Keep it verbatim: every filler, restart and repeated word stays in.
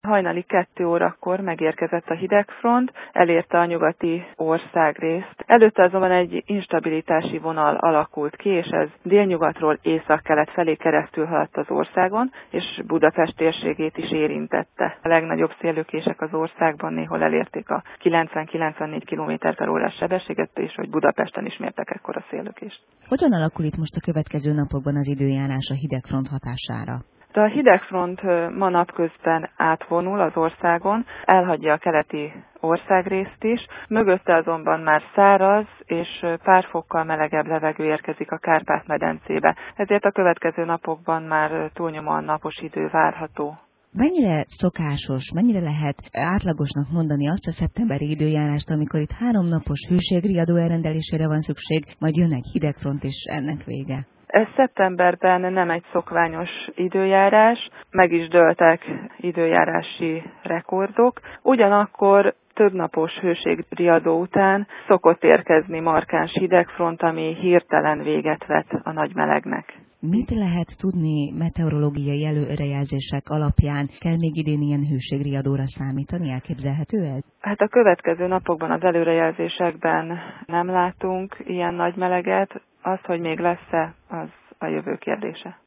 Hajnali kettő órakor megérkezett a hidegfront, elérte a nyugati országrészt. Előtte azonban egy instabilitási vonal alakult ki, és ez délnyugatról északkelet felé keresztül haladt az országon, és Budapest térségét is érintette. A legnagyobb széllökések az országban néhol elérték a kilencven-kilencvennégy kilométer per órás sebességet, és hogy Budapesten is mértek ekkora széllökést. Hogyan alakul itt most a következő napokban az időjárás a hidegfront hatására? De a hidegfront ma napközben átvonul az országon, elhagyja a keleti országrészt is, mögötte azonban már száraz és pár fokkal melegebb levegő érkezik a Kárpát-medencébe. Ezért a következő napokban már túlnyomóan napos idő várható. Mennyire szokásos, mennyire lehet átlagosnak mondani azt a szeptemberi időjárást, amikor itt három napos hőségriadó elrendelésére van szükség, majd jön egy hidegfront és ennek vége? Ez szeptemberben nem egy szokványos időjárás, meg is dőltek időjárási rekordok, ugyanakkor többnapos hőségriadó után szokott érkezni markáns hidegfront, ami hirtelen véget vet a nagy melegnek. Mit lehet tudni meteorológiai előrejelzések alapján? Kell még idén ilyen hőségriadóra számítani? Elképzelhető ez? Hát a következő napokban az előrejelzésekben nem látunk ilyen nagy meleget. Az, hogy még lesz-e, az a jövő kérdése.